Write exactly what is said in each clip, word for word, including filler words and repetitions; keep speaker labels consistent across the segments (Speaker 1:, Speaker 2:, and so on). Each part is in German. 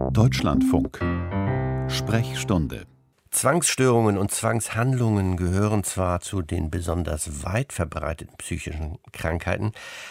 Speaker 1: Deutschlandfunk. Sprechstunde.
Speaker 2: Zwangsstörungen und Zwangshandlungen gehören zwar zu den besonders weit verbreiteten psychischen Krankheiten,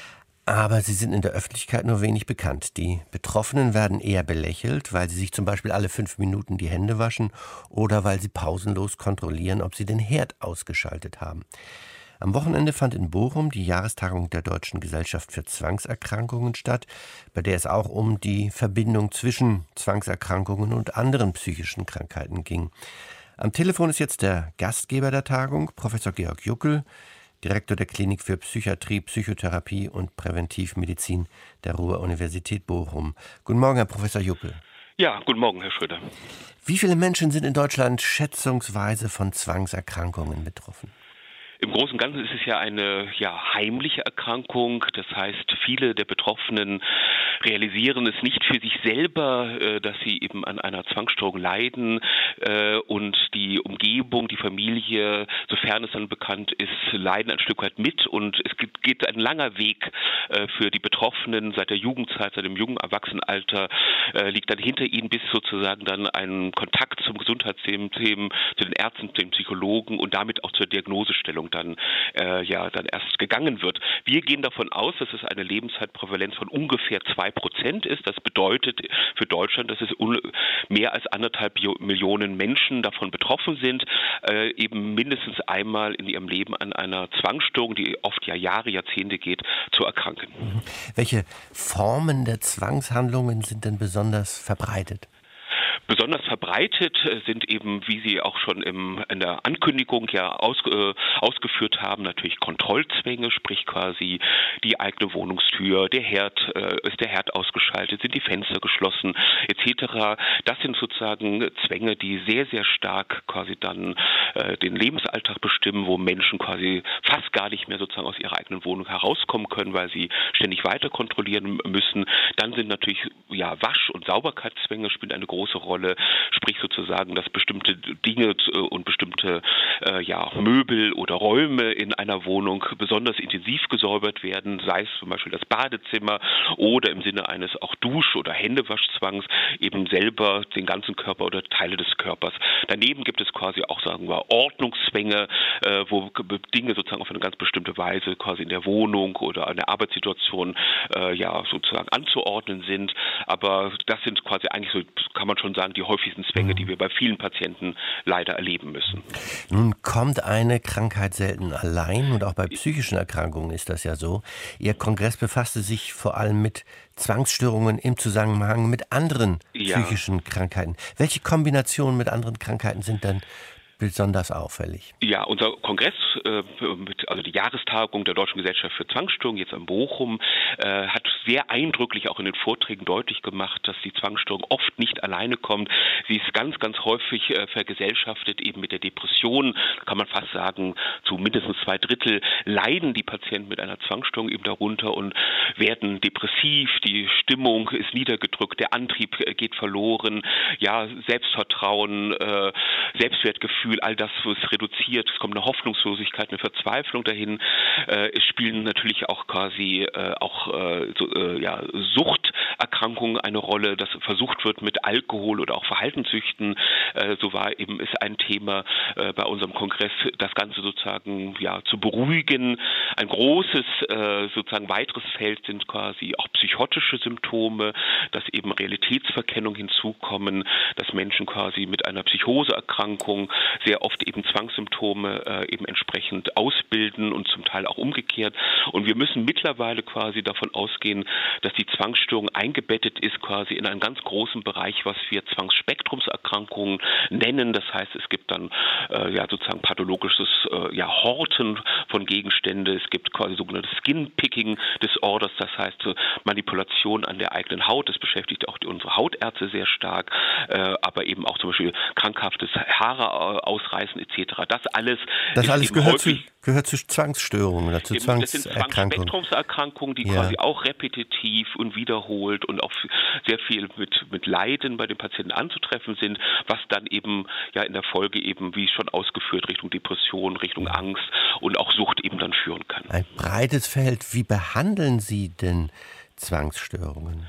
Speaker 2: aber sie sind in der Öffentlichkeit nur wenig bekannt. Die Betroffenen werden eher belächelt, weil sie sich zum Beispiel alle fünf Minuten die Hände waschen oder weil sie pausenlos kontrollieren, ob sie den Herd ausgeschaltet haben. Am Wochenende fand in Bochum die Jahrestagung der Deutschen Gesellschaft für Zwangserkrankungen statt, bei der es auch um die Verbindung zwischen Zwangserkrankungen und anderen psychischen Krankheiten ging. Am Telefon ist jetzt der Gastgeber der Tagung, Professor Georg Juckel, Direktor der Klinik für Psychiatrie, Psychotherapie und Präventivmedizin der Ruhr-Universität Bochum. Guten Morgen, Herr Professor Juckel.
Speaker 3: Ja, guten Morgen, Herr Schröder.
Speaker 2: Wie viele Menschen sind in Deutschland schätzungsweise von Zwangserkrankungen betroffen?
Speaker 3: Im Großen und Ganzen ist es ja eine ja, heimliche Erkrankung. Das heißt, viele der Betroffenen realisieren es nicht für sich selber, äh, dass sie eben an einer Zwangsstörung leiden. Äh, und die Umgebung, die Familie, sofern es dann bekannt ist, leiden ein Stück weit mit. Und es geht, geht ein langer Weg äh, für die Betroffenen seit der Jugendzeit, seit dem jungen Erwachsenenalter, äh, liegt dann hinter ihnen, bis sozusagen dann ein Kontakt zum Gesundheitssystem, zu den Ärzten, zu den Psychologen und damit auch zur Diagnosestellung dann äh, ja dann erst gegangen wird. Wir gehen davon aus, dass es eine Lebenszeitprävalenz von ungefähr zwei Prozent ist. Das bedeutet für Deutschland, dass es un- mehr als anderthalb Millionen Menschen davon betroffen sind, äh, eben mindestens einmal in ihrem Leben an einer Zwangsstörung, die oft ja Jahre, Jahrzehnte geht, zu erkranken.
Speaker 2: Mhm. Welche Formen der Zwangshandlungen sind denn besonders verbreitet?
Speaker 3: Besonders verbreitet sind eben, wie Sie auch schon im, in der Ankündigung ja aus, äh, ausgeführt haben, natürlich Kontrollzwänge, sprich quasi die eigene Wohnungstür, der Herd, äh, ist der Herd ausgeschaltet, sind die Fenster geschlossen et cetera. Das sind sozusagen Zwänge, die sehr, sehr stark quasi dann äh, den Lebensalltag bestimmen, wo Menschen quasi fast gar nicht mehr sozusagen aus ihrer eigenen Wohnung herauskommen können, weil sie ständig weiter kontrollieren müssen. Dann sind natürlich ja Wasch- und Sauberkeitszwänge spielen eine große Rolle. Sprich sozusagen, dass bestimmte Dinge und bestimmte äh, ja, Möbel oder Räume in einer Wohnung besonders intensiv gesäubert werden, sei es zum Beispiel das Badezimmer oder im Sinne eines auch Dusch- oder Händewaschzwangs eben selber den ganzen Körper oder Teile des Körpers. Daneben gibt es quasi auch, sagen wir, Ordnungszwänge, äh, wo Dinge sozusagen auf eine ganz bestimmte Weise quasi in der Wohnung oder in der Arbeitssituation äh, ja sozusagen anzuordnen sind. Aber das sind quasi eigentlich so, kann man schon sagen, die häufigsten Zwänge, die wir bei vielen Patienten leider erleben müssen.
Speaker 2: Nun kommt eine Krankheit selten allein und auch bei psychischen Erkrankungen ist das ja so. Ihr Kongress befasste sich vor allem mit Zwangsstörungen im Zusammenhang mit anderen
Speaker 3: ja.
Speaker 2: psychischen Krankheiten. Welche Kombinationen mit anderen Krankheiten sind denn besonders auffällig?
Speaker 3: Ja, unser Kongress, äh, mit, also die Jahrestagung der Deutschen Gesellschaft für Zwangsstörungen jetzt in Bochum, äh, hat sehr eindrücklich auch in den Vorträgen deutlich gemacht, dass die Zwangsstörung oft nicht alleine kommt. Sie ist ganz, ganz häufig äh, vergesellschaftet eben mit der Depression. Kann man fast sagen, zu mindestens zwei Drittel leiden die Patienten mit einer Zwangsstörung eben darunter und werden depressiv. Die Stimmung ist niedergedrückt, der Antrieb äh, geht verloren. Ja, Selbstvertrauen, äh, Selbstwertgefühl, all das ist reduziert, es kommt eine Hoffnungslosigkeit, eine Verzweiflung dahin. Äh, es spielen natürlich auch quasi äh, auch äh, so, äh, ja, Suchterkrankungen eine Rolle, dass versucht wird mit Alkohol oder auch Verhaltenssüchten. Äh, so war eben ist ein Thema äh, bei unserem Kongress, das Ganze sozusagen ja zu beruhigen. Ein großes äh, sozusagen weiteres Feld sind quasi auch psychotische Symptome, dass eben Realitätsverkennung hinzukommen, dass Menschen quasi mit einer Psychoseerkrankung sehr oft eben Zwangssymptome äh, eben entsprechend ausbilden und zum Teil auch umgekehrt. Und wir müssen mittlerweile quasi davon ausgehen, dass die Zwangsstörung eingebettet ist quasi in einen ganz großen Bereich, was wir Zwangsspektrumserkrankungen nennen. Das heißt, es gibt dann äh, ja sozusagen pathologisches äh, ja, Horten von Gegenständen. Es gibt quasi sogenannte Skin-Picking-Disorders, das heißt äh, Manipulation an der eigenen Haut. Das beschäftigt auch die, unsere Hautärzte sehr stark, äh, aber eben auch zum Beispiel krankhaftes Haare ausreißen et cetera. Das alles,
Speaker 2: das alles gehört, zu,
Speaker 3: häufig,
Speaker 2: gehört zu Zwangsstörungen oder zu Zwangserkrankungen.
Speaker 3: Das sind Zwangsspektrumserkrankungen, die ja. quasi auch repetitiv und wiederholt und auch sehr viel mit, mit Leiden bei den Patienten anzutreffen sind, was dann eben ja in der Folge eben, wie schon ausgeführt, Richtung Depression, Richtung Angst und auch Sucht eben dann führen kann.
Speaker 2: Ein breites Feld. Wie behandeln Sie denn Zwangsstörungen?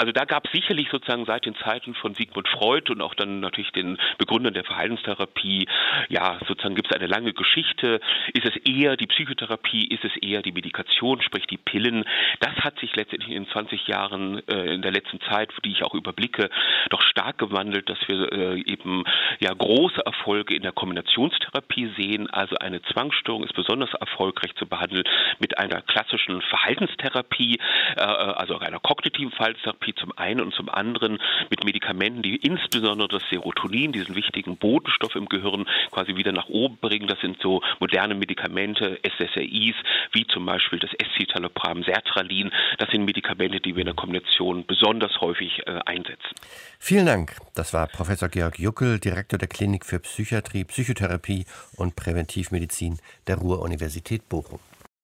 Speaker 3: Also da gab es sicherlich sozusagen seit den Zeiten von Sigmund Freud und auch dann natürlich den Begründern der Verhaltenstherapie, ja, sozusagen gibt es eine lange Geschichte. Ist es eher die Psychotherapie, ist es eher die Medikation, sprich die Pillen? Das hat sich letztendlich in zwanzig Jahren äh, in der letzten Zeit, die ich auch überblicke, doch stark gewandelt, dass wir äh, eben ja große Erfolge in der Kombinationstherapie sehen. Also eine Zwangsstörung ist besonders erfolgreich zu behandeln mit einer klassischen Verhaltenstherapie, äh, also einer kognitiven Verhaltenstherapie zum einen und zum anderen mit Medikamenten, die insbesondere das Serotonin, diesen wichtigen Botenstoff im Gehirn, quasi wieder nach oben bringen. Das sind so moderne Medikamente, S S R Is, wie zum Beispiel das Escitalopram, Sertralin. Das sind Medikamente, die wir in der Kombination besonders häufig äh, einsetzen.
Speaker 2: Vielen Dank. Das war Professor Georg Juckel, Direktor der Klinik für Psychiatrie, Psychotherapie und Präventivmedizin der Ruhr-Universität Bochum.